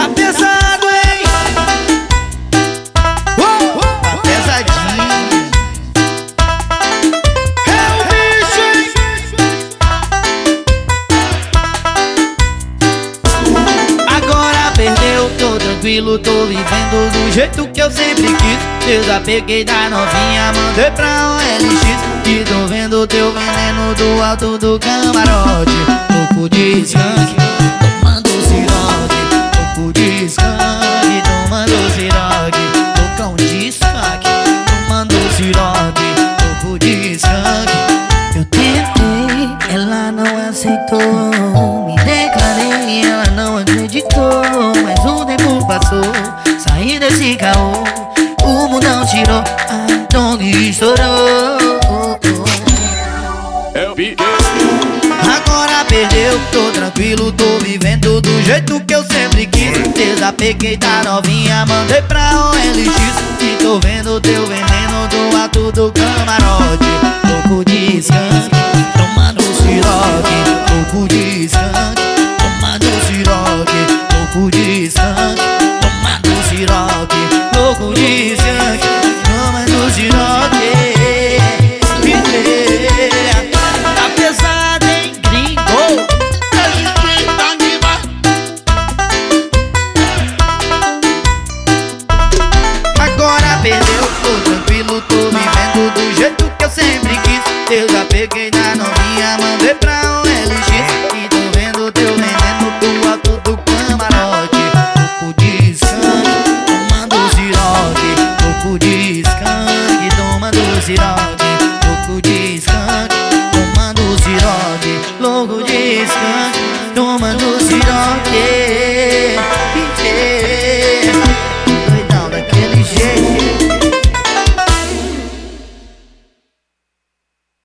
Tá pesado, hein? Tá pesadinho. É o bicho, hein? Agora perdeu, tô tranquilo, tô vivendo do jeito que eu sempre quis. Desapeguei da novinha, mandei pra OLX. E tô vendo teu veneno do alto do camarote. Louco de skunk, tomando siroque. Louco de skunk, tomando siroque. Loucão de skunk, tomando siroque. Louco de skunk. Eu tentei, ela não aceitou. Me declarei, ela não acreditou. Mas o tempo passou, saí desse caô. O mundão tirou, a tongue estourou. Agora perdeu, tô tranquilo, tô vivendo do jeito que eu sempre quis. Desapeguei da novinha, mandei pra OLX. E tô vendo teu veneno do alto do camarote. Louco de skunk, tomando siroque. Louco de skunk.